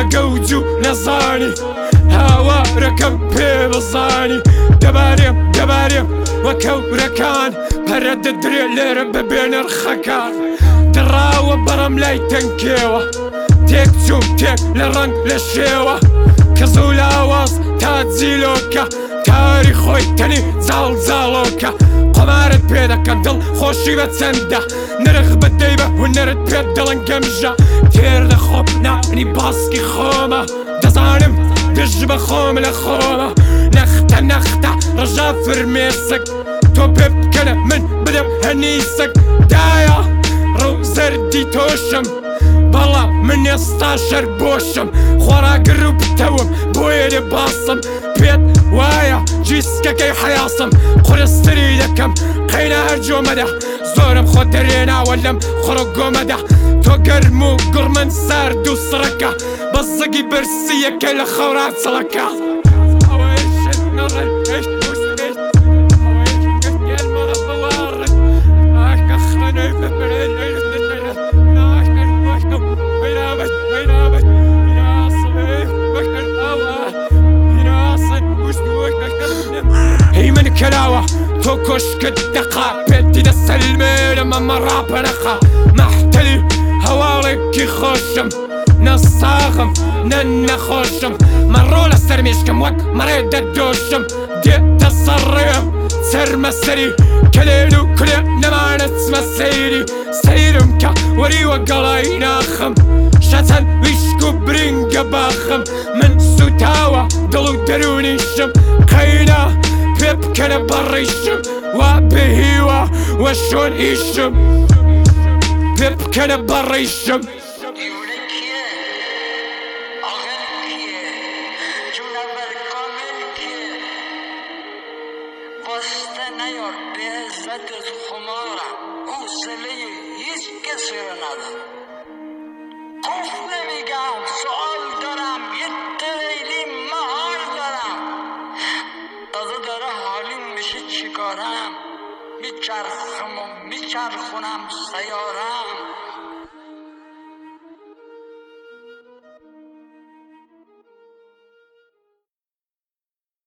گەوجو نەزانی هاوارەکەم پێ بزانی دەبارێم وەکەورەکان پەرە دەدرێ لێرە بەبێ نرخەکان دڕاوە بەڕەم لای تەنکێوە تێک چوم تێک لە ڕەنگ لە شێوە کەس و لاواز تا جیلۆکە تاری خۆی تەنی جاڵجاڵۆکە قۆمارت پێ دەکەم دڵ خۆشی بە چەندە نرخ بەدەی بە هونەرت پێ دڵن گەمژە تێر دەخۆم نانی باسکی خۆمە دەزانم دژ بە خۆم لە خۆمە نەختە ڕژا فرمێسک تۆ پێ بکەنە من بدەم هەنیسک دایە ڕوو زەردی تۆشم بەڵام من ئێستا شەر بۆشم خۆراگر و پتەوم بۆیە لێ باسم پێت وایە جیسکەکەی حیاسم قورستری دەکەم قەینە هەر جۆمەدە زۆرم خۆ دەرێناوە لەم خڕۆ گۆمەدە تۆ گەرم و گوڕمن سارد و سڕەکە بە زەگی بەرسیەکە لە خەورا چڵەکە کراوە تۆ کۆشکت دەقا پێتی دەسەلمێرە مەمە ڕاپەنەخا مەحتەلی هەواڵێکی خۆشم نەساغم نەخۆشم مەڕۆ لە سەر مێشکم وەک مەڕێ دەدۆشم دێتە سەڕێم سەرمە سەری کەلێن و کولێ نەمانە چمە سەیری سەیرم کە وەریوە گەڵای ناخم شەچەند ویشک و برینگە باخم من سوتاوە دڵ و دەرونیشم قەینە پێ بکەنە بەڕیشم وا بهیوە وە شۆن ئیشم پێ بکەنە بەڕیشم واسطه نیار به عزت خمارم حوصله هیچ کسی رو ندارم خوف نمیگم سوال دارم یه تریلی مهار دارم تازه داره حالیم میشه چیکارم میچرخم و میچرخونم سیارم